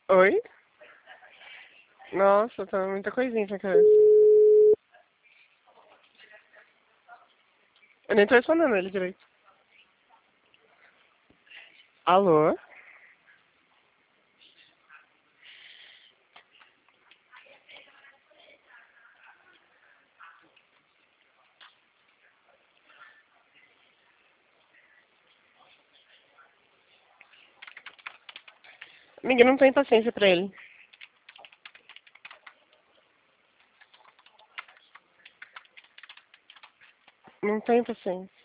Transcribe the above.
Oi? Nossa, tá muita coisinha na cabeça. Eu nem tô respondendo ele direito. Alô? Ninguém não tem paciência pra ele. Não tem paciência.